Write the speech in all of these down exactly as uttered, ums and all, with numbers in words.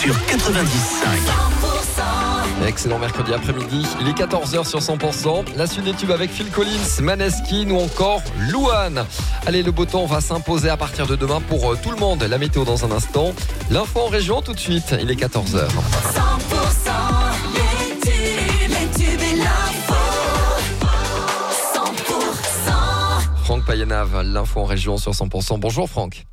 sur quatre-vingt-dix virgule cinq. Excellent mercredi après-midi, il est quatorze heures sur cent pour cent. La suite des tubes avec Phil Collins, Maneskin ou encore Louane. Allez, le beau temps va s'imposer à partir de demain pour tout le monde. La météo dans un instant. L'info en région tout de suite, il est quatorze heures. cent pour cent les tubes, les tubes et l'info. cent pour cent. Franck Payenave, l'info en région sur cent pour cent. Bonjour Franck.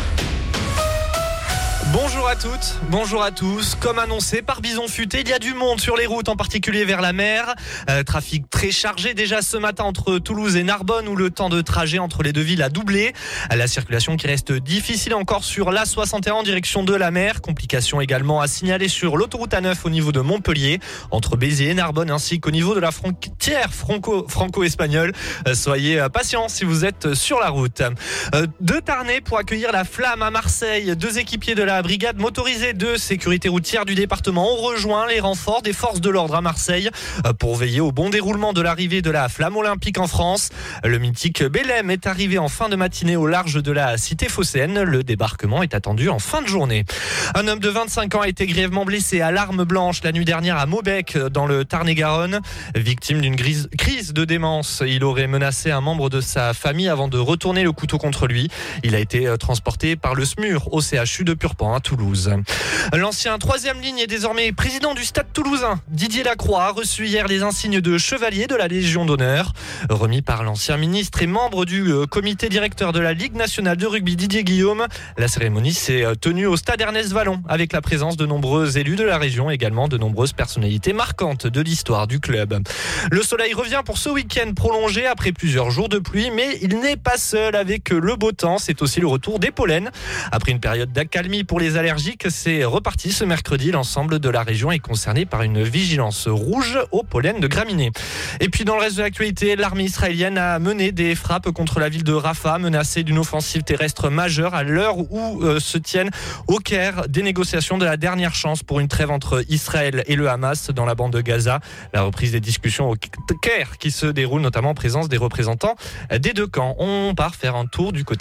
Bonjour à toutes, bonjour à tous. Comme annoncé par Bison Futé, il y a du monde sur les routes, en particulier vers la mer. Euh, trafic très chargé déjà ce matin entre Toulouse et Narbonne, où le temps de trajet entre les deux villes a doublé. La circulation qui reste difficile encore sur l'A soixante et un en direction de la mer. Complications également à signaler sur l'autoroute A neuf au niveau de Montpellier, entre Béziers et Narbonne, ainsi qu'au niveau de la frontière franco- franco-espagnole. Euh, soyez patients si vous êtes sur la route. Euh, de Tarnay pour accueillir la flamme à Marseille. Deux équipiers de la brigade motorisée de sécurité routière du département ont rejoint les renforts des forces de l'ordre à Marseille pour veiller au bon déroulement de l'arrivée de la flamme olympique en France. Le mythique Belém est arrivé en fin de matinée au large de la cité phocéenne. Le débarquement est attendu en fin de journée. Un homme de vingt-cinq ans a été grièvement blessé à l'arme blanche la nuit dernière à Maubec dans le Tarn-et-Garonne. Victime d'une grise- crise de démence, il aurait menacé un membre de sa famille avant de retourner le couteau contre lui. Il a été transporté par le SMUR au C H U de Purpan à Toulouse. L'ancien troisième ligne est désormais président du Stade toulousain. Didier Lacroix a reçu hier les insignes de chevalier de la Légion d'honneur, remis par l'ancien ministre et membre du comité directeur de la Ligue nationale de rugby Didier Guillaume. La cérémonie s'est tenue au Stade Ernest Vallon avec la présence de nombreux élus de la région, également de nombreuses personnalités marquantes de l'histoire du club. Le soleil revient pour ce week-end prolongé après plusieurs jours de pluie, mais il n'est pas seul avec le beau temps. C'est aussi le retour des pollens. Après une période d'accalmie pour les allergiques, c'est reparti ce mercredi. L'ensemble de la région est concerné par une vigilance rouge au pollen de graminées. Et puis dans le reste de l'actualité, l'armée israélienne a mené des frappes contre la ville de Rafah, menacée d'une offensive terrestre majeure à l'heure où euh, se tiennent au Caire des négociations de la dernière chance pour une trêve entre Israël et le Hamas dans la bande de Gaza. La reprise des discussions au Caire qui se déroule notamment en présence des représentants des deux camps. On part faire un tour du côté